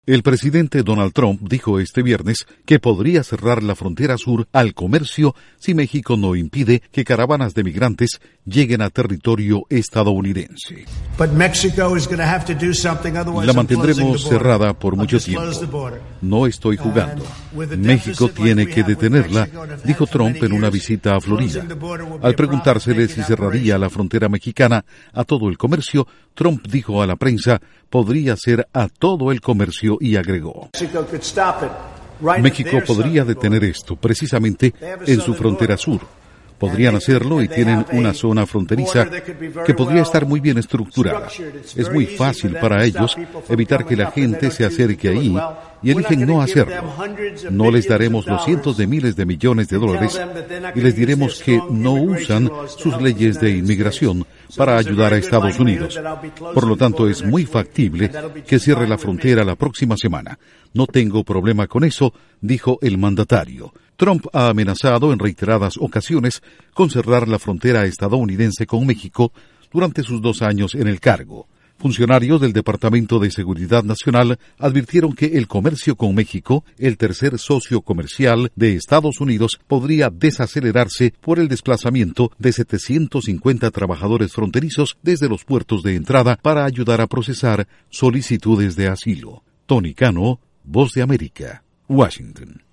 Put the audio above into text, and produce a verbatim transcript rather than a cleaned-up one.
El presidente Donald Trump dijo este viernes que podría cerrar la frontera sur al comercio si México no impide que caravanas de migrantes lleguen a territorio estadounidense. La mantendremos cerrada por mucho tiempo. No estoy jugando. México tiene que detenerla, dijo Trump en una visita a Florida. Al preguntársele si cerraría la frontera mexicana a todo el comercio, Trump dijo a la prensa, podría ser a todo el comercio y agregó, México podría detener esto precisamente en su frontera sur. Podrían hacerlo y tienen una zona fronteriza que podría estar muy bien estructurada. Es muy fácil para ellos evitar que la gente se acerque ahí y eligen no hacerlo. No les daremos los cientos de miles de millones de dólares y les diremos que no usan sus leyes de inmigración para ayudar a Estados Unidos. Por lo tanto, es muy factible que cierre la frontera la próxima semana. No tengo problema con eso, dijo el mandatario. Trump ha amenazado en reiteradas ocasiones con cerrar la frontera estadounidense con México durante sus dos años en el cargo. Funcionarios del Departamento de Seguridad Nacional advirtieron que el comercio con México, el tercer socio comercial de Estados Unidos, podría desacelerarse por el desplazamiento de setecientos cincuenta trabajadores fronterizos desde los puertos de entrada para ayudar a procesar solicitudes de asilo. Tony Cano, Voz de América, Washington.